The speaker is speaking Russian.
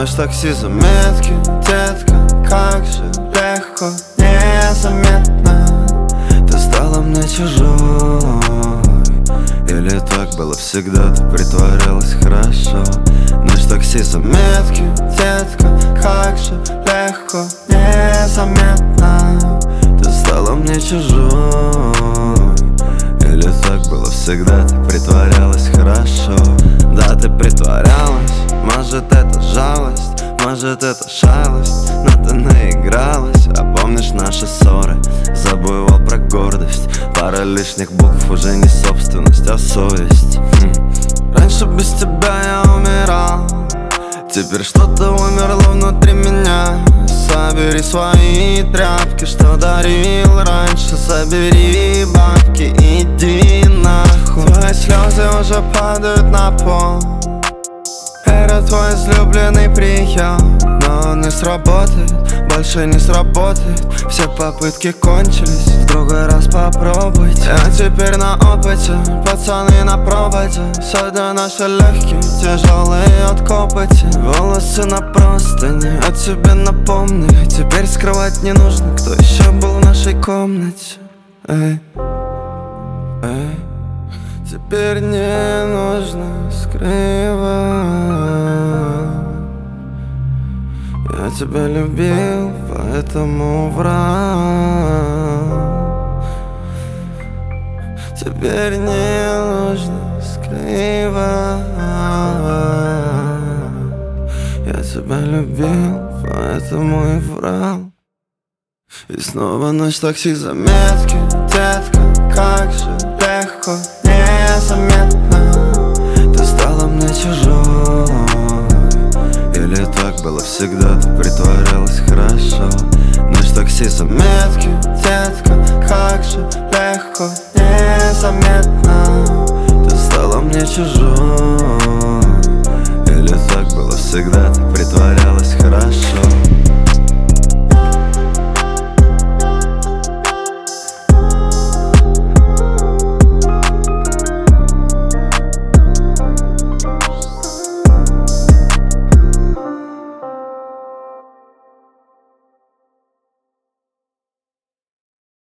ночь такси, заметки, детка, как же легко, незаметно ты стала мне чужой. Или так было всегда, ты притворялась хорошо. Ночь такси, заметки, детка, как же легко, незаметно ты стала мне чужой. Или так было всегда, ты притворялась хорошо. Да, ты притворялась, может это жалость, может это шалость, но ты наигралась. А помнишь наши ссоры, забывал про гордость. Пара лишних букв уже не собственность, а совесть. Раньше без тебя я умирал, теперь что-то умерло внутри меня. Собери свои тряпки, что дарил раньше, собери бабки, иди нахуй. Твои слезы уже падают на пол. Это твой излюбленный прием, но он не сработает, больше не сработает. Все попытки кончились, в другой раз попробуйте. Я теперь на опыте, пацаны на проводе. Сегодня наши легкие, тяжелые от копоти. Волосы на простыне о тебе напомнили. Теперь скрывать не нужно, кто еще был в нашей комнате. Эй, эй. Теперь не нужно скрывать. Я тебя любил, поэтому врал. Теперь не нужно скрывать. Я тебя любил, поэтому и врал. И снова ночь такси, заметки, детка, как же легко, незаметно ты стала мне чужой. Или так было всегда, ты притворялась хорошо. Ночь такси, заметки, детка, как же легко, незаметно ты стала мне чужой. Или так было всегда, ты притворялась